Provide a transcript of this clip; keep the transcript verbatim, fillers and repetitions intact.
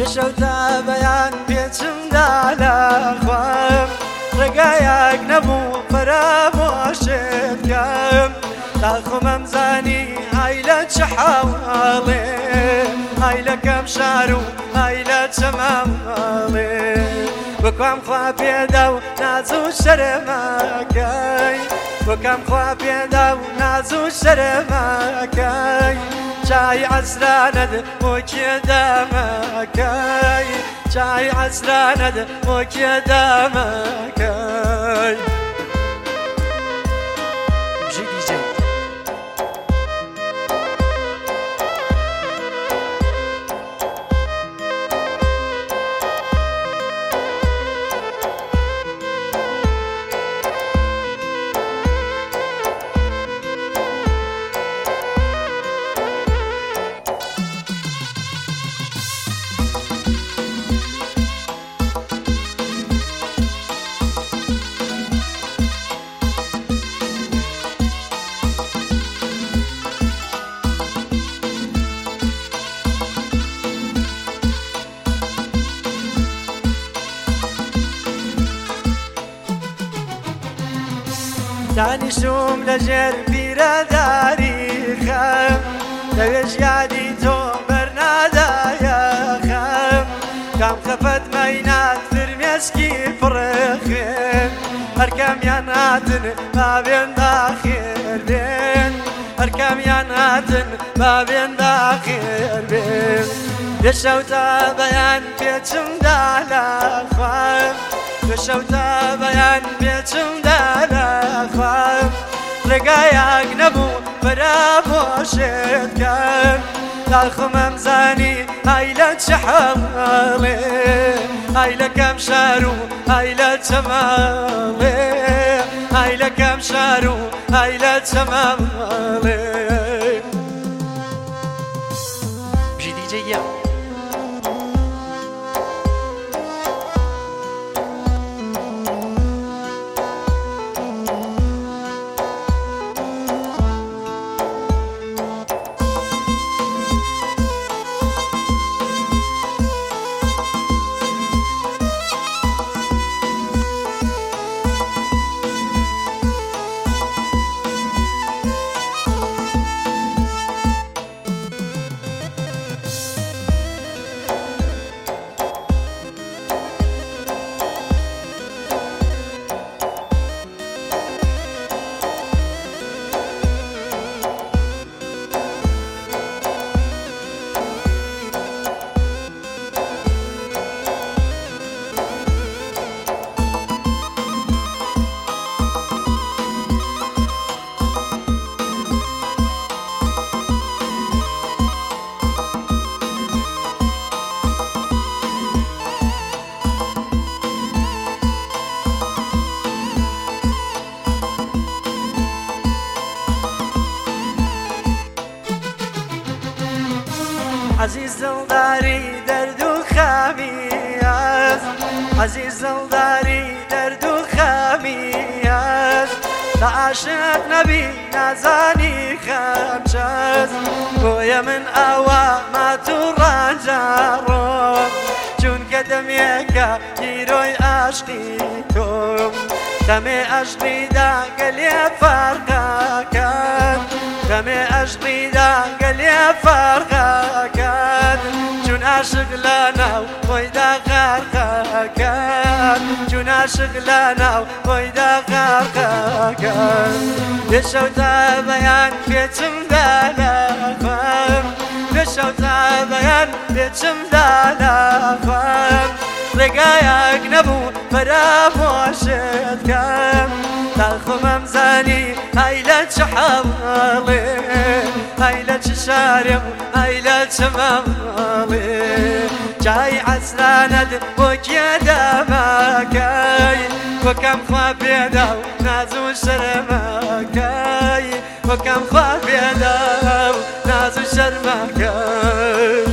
لشەوتا بەیان پێچمدا لە خوام ڕێگایەک نەبوو فەرامۆشت کەم داخۆمەم زانی ئای لە چه حاڵێ ئای لە کەم شار و ئای لە چەماڵێ وەکوام خوا پێدا و ناز و شەرمەکەی وەکەم خوا پێدا و ناز و شەرمەکەی چای عەسرانەت بۆ کێدامەکەی چای عەسرانەت بۆ کێدامەکەی دانیشتم لەژێر پیرەداری خەم لەوێژ یادی تۆ بەرنادایە خەم کام خەفەت مەینات فرمێسکی پڕێخێن هەرکامیان هاتن بابێن باخێر بێن هەرکامیان هاتن بابێن باخێر بێن لەشەوتا بەیان پێچمدا لە خوام لەشەوتا بەیان پێچمدا لە خوام ڕێگایەک نەبوو فەرامۆشت کەم داخۆمەم زانی ئای لە چه حاڵێ ئای لە کەم شار و ئای لە چەماڵێ ئای لە کەم شار و ئای لە چەماڵێ بژی دیجەیە عزیز دڵداری دەرد و خامی هەست عزیز دڵداری دەرد و خامی هەست لە عاشق نەبی نازانی خەم چەست بۆیە من ئاوا مات و ڕەنجاڕۆم چونکە دەمێکە هیرۆی عاشقی تۆم دەمێ عەشقیدا گەلێ فەرقەکەن دەمێ عەشقیدا گەلێ فەرقەکەن چون عاشق لە ناو خۆیدا غەرقەکەن چون عاشق لە ناو خۆیدا غەرقەکەن لەشەوتا بەیان پێچمدا لە خوام لەشەوتا بەیان پێچمدا لە خوام ڕێگایەک نەبوو فەرامۆشت کەم داخۆمەم زانی ئای لە چه حاڵێ ئای لە چه شارێ و ئای لە چه ماڵێ جای عەسرانەت بۆ کێدامەکەی وەکەم خوا پێدا و ناز و شەرمەکەی وەکەم خوا پێدا و ناز و شەرمەکەی